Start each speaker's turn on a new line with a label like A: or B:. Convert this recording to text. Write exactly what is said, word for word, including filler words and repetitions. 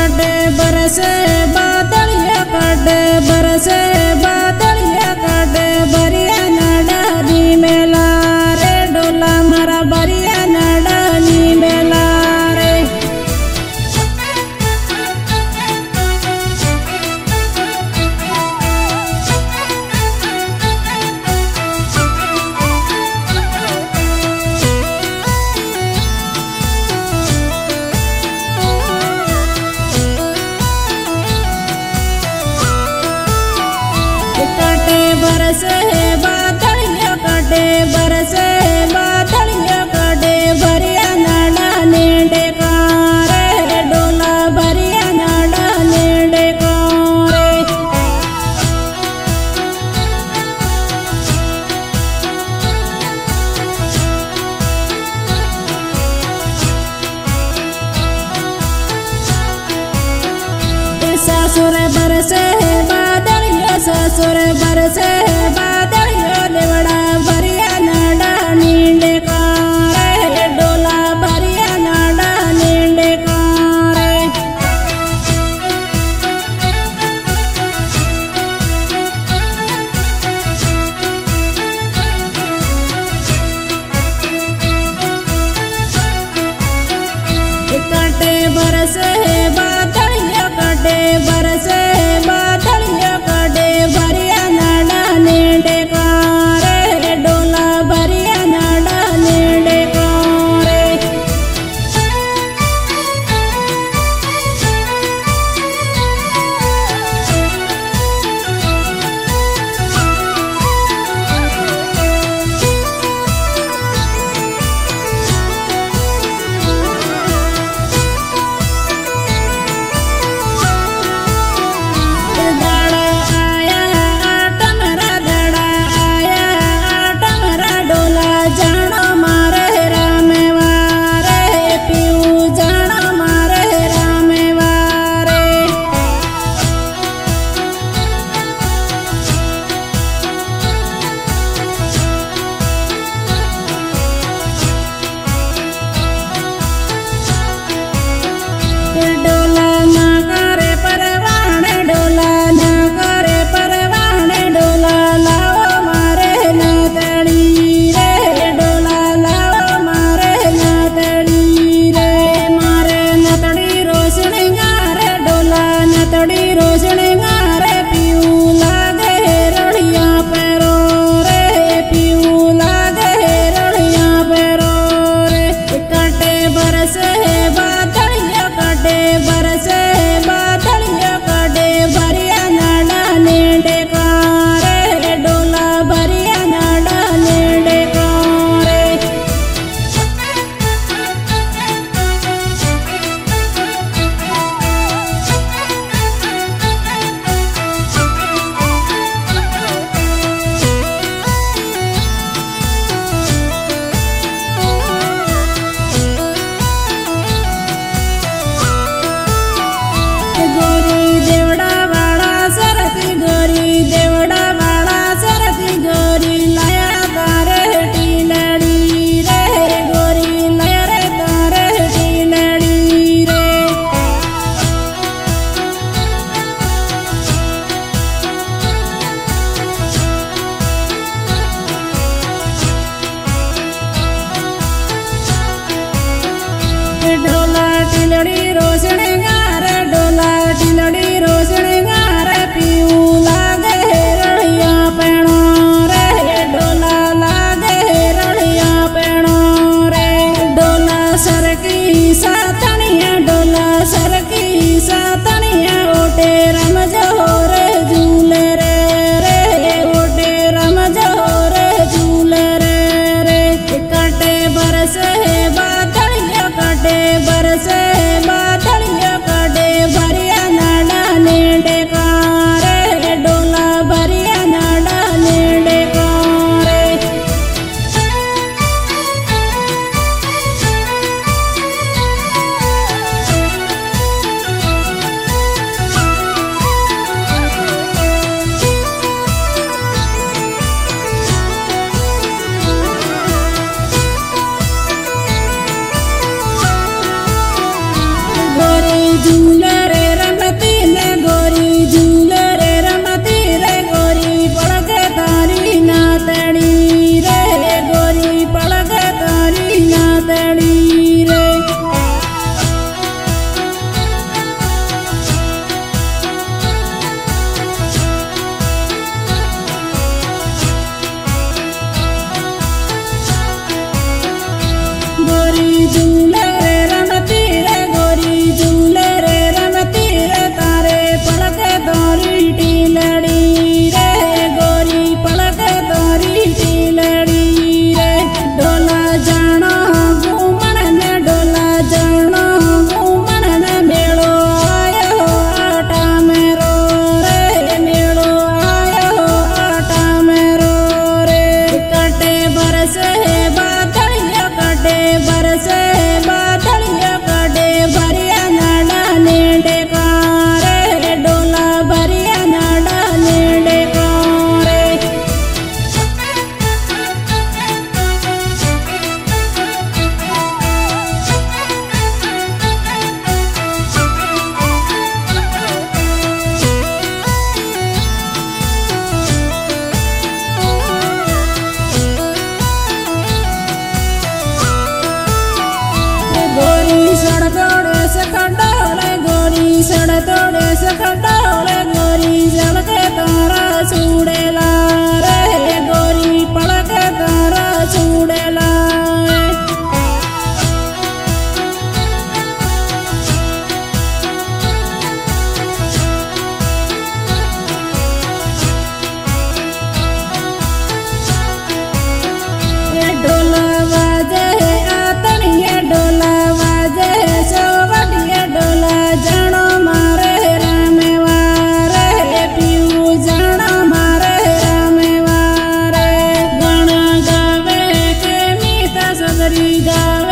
A: कटे बरसे बादलिया कटे बरसे बादलिया कटे बरिया नडानी मेला रे डोला मारा बरिया नडानी मेला रे। कटे बरसे बादलिया कटे बरसे बादलिया कटे बरिया नडानी डेका रे डोला बरिया नडानी डेका रे। ससुर बरसे बादलिया ससुर बरसे बादलिया देवड़ा बरिया नडानी डेका रे डोला बरिया नडानी डेका रे। कटे बरसे बादलिया कटे बरसे बादलिया कटे बरिया नडानी डेका रे डोला बरिया नडानी डेका रे। दड़ा आया आटमरा दड़ा आया आटमरा डोला जाना मारे रामे वारे पीऊ जाना मारे रामे वारे। डोला ना करे परवान डोला ना करे परवान डोला लाओ मारे नातड़ी रे डोला लाओ मारे नातड़ी रे। मारे नातड़ी रोशनी गारे डोला नातड़ी रोशनी गारे पीऊ लागे रड़िया पैरो रे पीऊ लागे रड़िया पैरो रे। कटे बरसे बादलिया कटे बरसे बादलिया कटे बरिया नडानी डेका रे डोला बरिया नडानी डेका रे। तोड़े तोड़े सकंडोले गोरी जलके तारा छूड़ेला रे गोरी पड़के तारा छूड़ेला डोला वाजे आतनिया डोला वाजे सोवटिया डोला जानो मारे रामेवारे पीऊ जानो मारे रामेवारे गण गावे के मीता सगरी गावे।